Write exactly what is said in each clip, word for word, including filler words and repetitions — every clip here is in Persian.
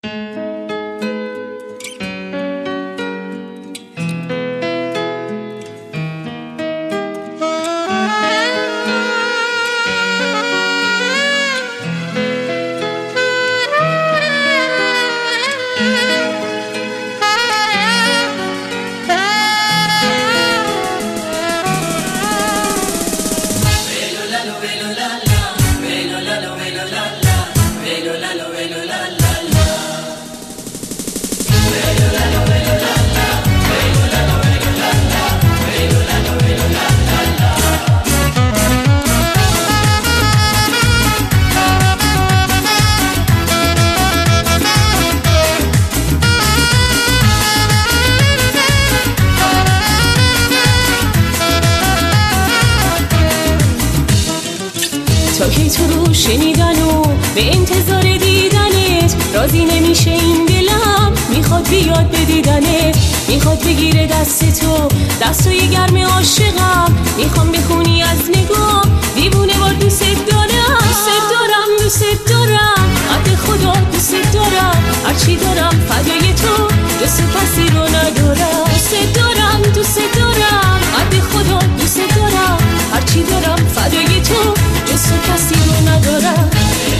تا کی تو رو شنیدن و به انتظار دیدنت راضی نمیشه این دلم، میخواد بیاد بدیدنت، میخواد بگیره دست تو دستای گرم عاشقم، میخوام بخونی از نگاه دیوونه وار دوست دارم، دوست دارم دوست دارم قد خدا دوست دارم، هرچی دارم فدای تو دوست کسی رو ندارم، دوست دارم دوست دارم قد خدا دوست دارم، هرچی دارم فدای تو دوست کسی رو ندارم.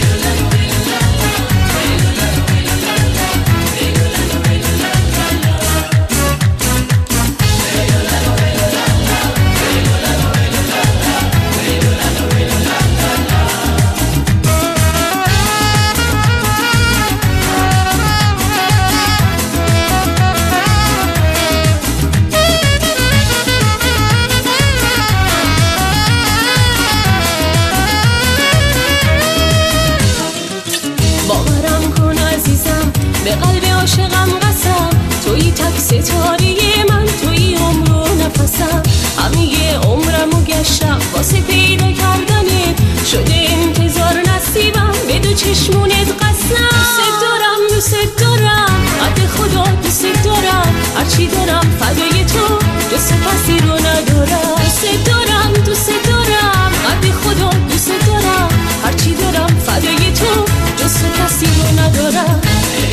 باورم کن عزیزم به قلب عاشقم قسم، تویی تک ستاره من، تویی عمر و نفسم، همه عمرمو گشتم واسه پیدا کردنت، شده انتظار نصیبم به دو چشمونت قسم، دوست دارم دوست دارم قد خدا دوست دارم، هرچی دارم فدای تو دوست کسی رو ندارم، دوست دارم دوست دارم قد خدا دوست دارم، هرچی دارم فدای تو دوست کسی رو ندارم.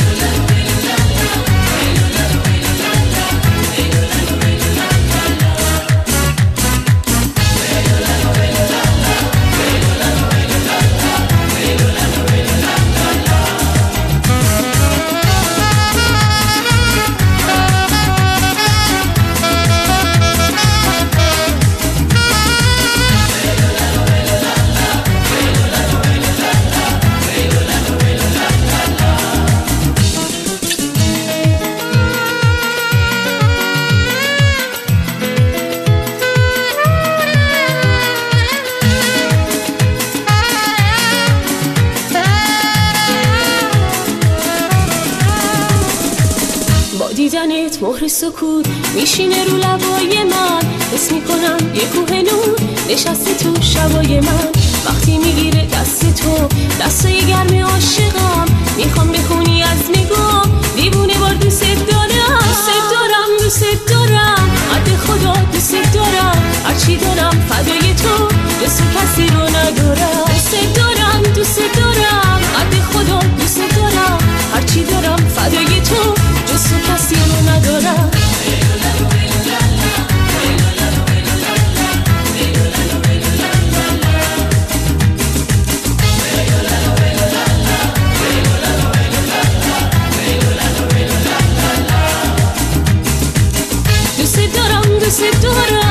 دیدنت مهر سکوت میشینه رو لبای من، حس میکنم یه کوه نور نشسته تو شبای من، وقتی میگیره دست تو دستای گرم عاشقم، میخوام بخونی از نگاه دیوونه وار دوست دارم، دوست دارم دوست دارم قد خدا دوست دارم، هرچی دارم فدای تو دوست کسی رو ندارم، دوست دارم دوست دارم قد خدا دوست دارم، هرچی دارم فدای تو دوست کسی رو ندارم. دوست دارم دوست دارم